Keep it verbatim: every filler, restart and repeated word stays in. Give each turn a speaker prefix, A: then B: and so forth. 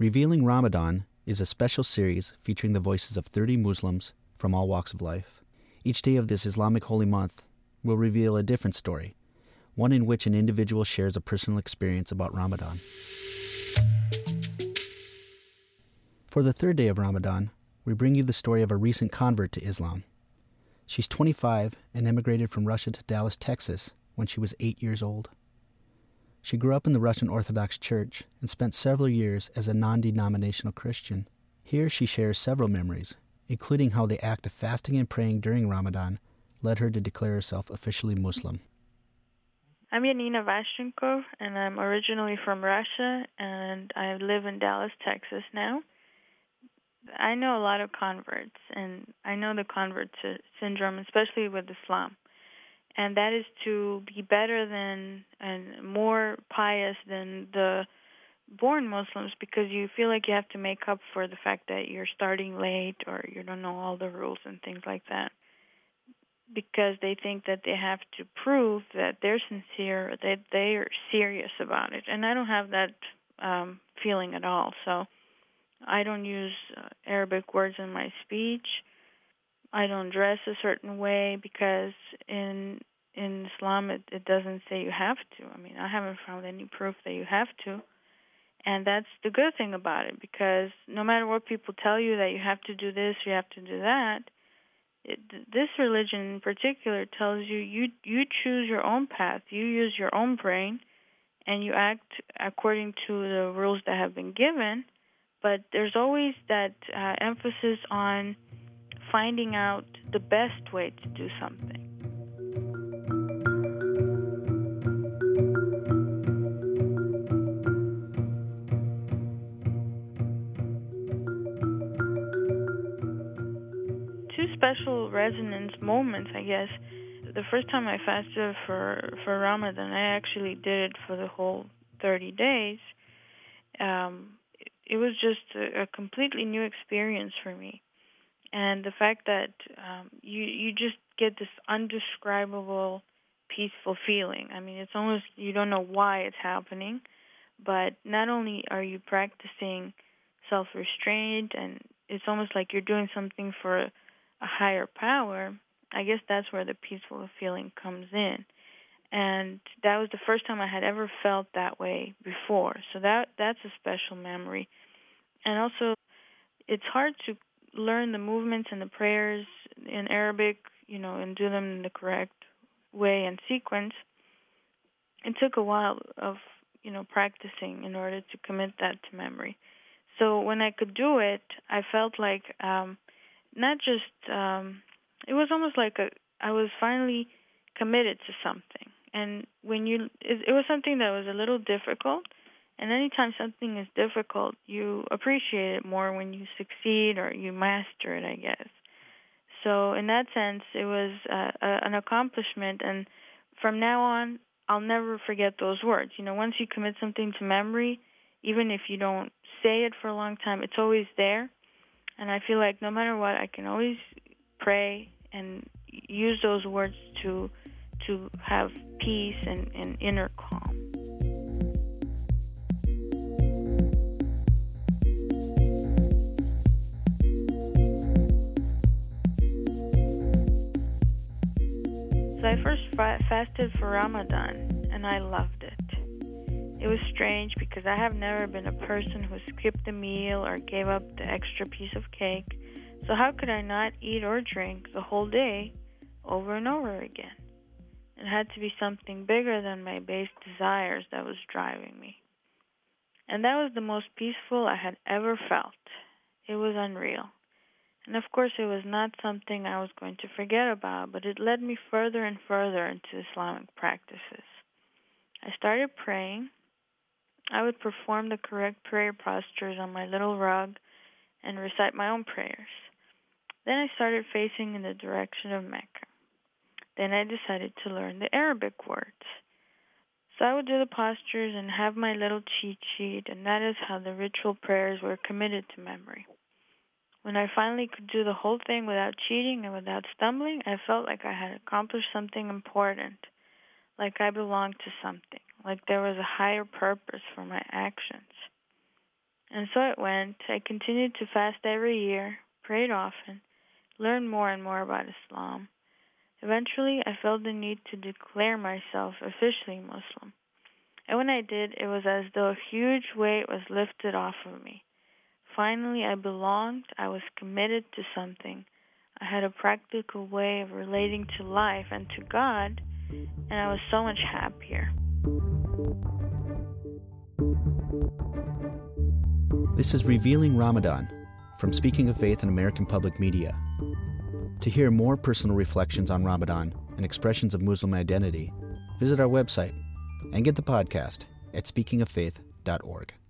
A: Revealing Ramadan is a special series featuring the voices of thirty Muslims from all walks of life. Each day of this Islamic holy month will reveal a different story, one in which an individual shares a personal experience about Ramadan. For the third day of Ramadan, we bring you the story of a recent convert to Islam. She's twenty-five and emigrated from Russia to Dallas, Texas, when she was eight years old. She grew up in the Russian Orthodox Church and spent several years as a non-denominational Christian. Here she shares several memories, including how the act of fasting and praying during Ramadan led her to declare herself officially Muslim.
B: I'm Yanina Vashchenkov, and I'm originally from Russia, and I live in Dallas, Texas now. I know a lot of converts, and I know the convert sy- syndrome, especially with Islam. And that is to be better than and more pious than the born Muslims, because you feel like you have to make up for the fact that you're starting late or you don't know all the rules and things like that. Because they think that they have to prove that they're sincere, that they are serious about it. And I don't have that um, feeling at all. So I don't use uh, Arabic words in my speech. I don't dress a certain way because in in Islam it, it doesn't say you have to. I mean, I haven't found any proof that you have to. And that's the good thing about it, because no matter what people tell you that you have to do this, you have to do that, it, this religion in particular tells you, you you choose your own path, you use your own brain, and you act according to the rules that have been given. But there's always that uh, emphasis on finding out the best way to do something. Two special resonance moments, I guess. The first time I fasted for, for Ramadan, I actually did it for the whole thirty days. Um, it, it was just a, a completely new experience for me. And the fact that um, you you just get this undescribable, peaceful feeling. I mean, it's almost, you don't know why it's happening, but not only are you practicing self-restraint, and it's almost like you're doing something for a, a higher power. I guess that's where the peaceful feeling comes in. And that was the first time I had ever felt that way before. So that that's a special memory. And also, it's hard to learn the movements and the prayers in Arabic, you know, and do them in the correct way and sequence. It took a while of, you know, practicing in order to commit that to memory. So when I could do it, I felt like um, not just, um, it was almost like a, I was finally committed to something. And when you, it, it was something that was a little difficult. And anytime something is difficult, you appreciate it more when you succeed or you master it, I guess. So in that sense, it was uh, a, an accomplishment. And from now on, I'll never forget those words. You know, once you commit something to memory, even if you don't say it for a long time, it's always there. And I feel like no matter what, I can always pray and use those words to to have peace and, and inner calm. So I first fa- fasted for Ramadan, and I loved it. It was strange because I have never been a person who skipped a meal or gave up the extra piece of cake. So how could I not eat or drink the whole day over and over again? It had to be something bigger than my base desires that was driving me. And that was the most peaceful I had ever felt. It was unreal. And of course, it was not something I was going to forget about, but it led me further and further into Islamic practices. I started praying. I would perform the correct prayer postures on my little rug and recite my own prayers. Then I started facing in the direction of Mecca. Then I decided to learn the Arabic words. So I would do the postures and have my little cheat sheet, and that is how the ritual prayers were committed to memory. When I finally could do the whole thing without cheating and without stumbling, I felt like I had accomplished something important, like I belonged to something, like there was a higher purpose for my actions. And so it went. I continued to fast every year, prayed often, learned more and more about Islam. Eventually, I felt the need to declare myself officially Muslim. And when I did, it was as though a huge weight was lifted off of me. Finally, I belonged. I was committed to something. I had a practical way of relating to life and to God, and I was so much happier.
A: This is Revealing Ramadan from Speaking of Faith in American Public Media. To hear more personal reflections on Ramadan and expressions of Muslim identity, visit our website and get the podcast at speaking of faith dot org.